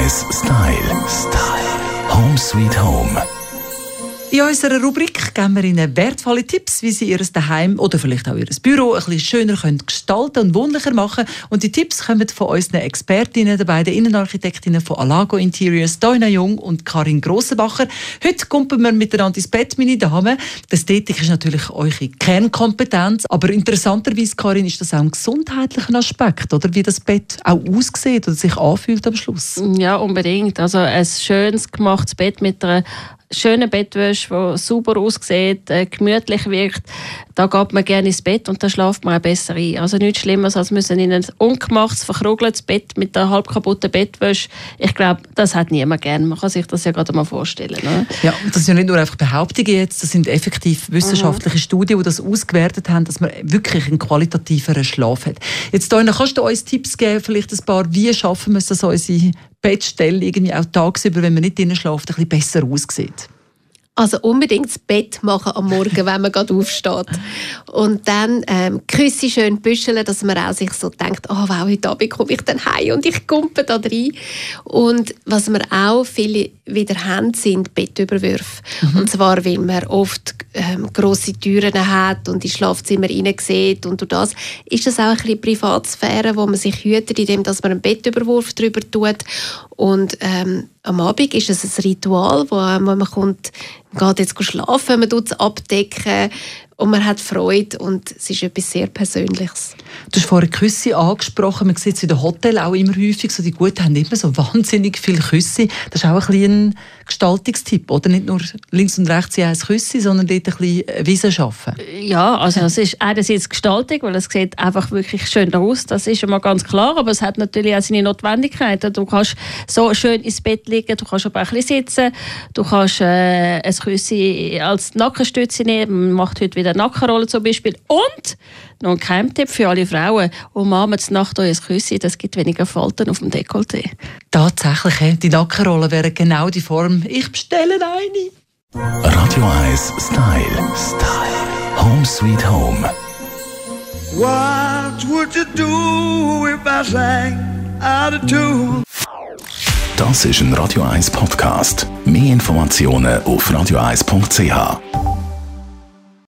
1 Style. Home Sweet Home. In unserer Rubrik geben wir Ihnen wertvolle Tipps, wie Sie Ihr Daheim oder vielleicht auch Ihr Büro ein bisschen schöner gestalten und wohnlicher machen. Und die Tipps kommen von unseren Expertinnen, den beiden Innenarchitektinnen von Alago Interiors, Doina Jung und Karin Grossenbacher. Heute kumpen wir miteinander ins Bett, meine Damen. Die Ästhetik ist natürlich eure Kernkompetenz, aber interessanterweise, Karin, ist das auch ein gesundheitlicher Aspekt, oder? Wie das Bett auch aussieht oder sich anfühlt am Schluss. Ja, unbedingt. Also ein schönes gemachtes Bett mit einer schöne Bettwäsche, die sauber aussieht, gemütlich wirkt, da geht man gerne ins Bett und da schläft man auch besser ein. Also nichts Schlimmeres, als müssen in ein ungemachtes, verkrugeltes Bett mit einer halb kaputten Bettwäsche. Ich glaube, das hat niemand gerne. Man kann sich das ja gerade mal vorstellen. Ne? Ja, und das sind ja nicht nur einfach Behauptungen jetzt, das sind effektiv wissenschaftliche Studien, die das ausgewertet haben, dass man wirklich einen qualitativeren Schlaf hat. Jetzt, Doina, kannst du uns Tipps geben, vielleicht ein paar, wie schaffen wir es, dass unsere Bettstelle irgendwie auch tagsüber, wenn man nicht drinnen schläft, ein bisschen besser aussieht? Also unbedingt das Bett machen am Morgen, wenn man gerade aufsteht. Und dann Küsse schön büscheln, dass man auch sich so denkt, oh wow, heute Abend komme ich dann heim und ich kumpe da rein. Und was wir auch viele wieder haben, sind Bettüberwürfe. Und zwar, weil man oft grosse Türen hat und ins Schlafzimmer rein sieht. Und durch das ist das auch ein bisschen Privatsphäre, wo man sich hütet, indem man einen Bettüberwurf drüber tut. Und am Abend ist es ein Ritual, wo man kommt, geht jetzt schlafen, man tut es abdecken und man hat Freude und es ist etwas sehr Persönliches. Du hast vorhin Küsse angesprochen, man sieht es in den Hotels auch immer häufig, so die Guten haben immer so wahnsinnig viele Küsse. Das ist auch ein bisschen ein Gestaltungstipp, oder? Nicht nur links und rechts ein Küsse, sondern dort ein bisschen Wiese schaffen. Ja, also es ist einerseits Gestaltung, weil es sieht einfach wirklich schön aus, das ist schon mal ganz klar, aber es hat natürlich auch seine Notwendigkeiten. Du kannst so schön ins Bett liegen, du kannst aber auch ein bisschen sitzen, du kannst ein Küsse als Nackenstütze nehmen, man macht heute wieder Nackenrolle zum Beispiel. Und noch ein Geheimtipp für alle Frauen: umarmen die Nacht euer Küsse, das gibt weniger Falten auf dem Dekolleté. Tatsächlich, die Nackenrolle wäre genau die Form. Ich bestelle eine. Radio 1 Style. Home Sweet Home. What would you do if I sang out of tune? Das ist ein Radio 1 Podcast. Mehr Informationen auf radio1.ch.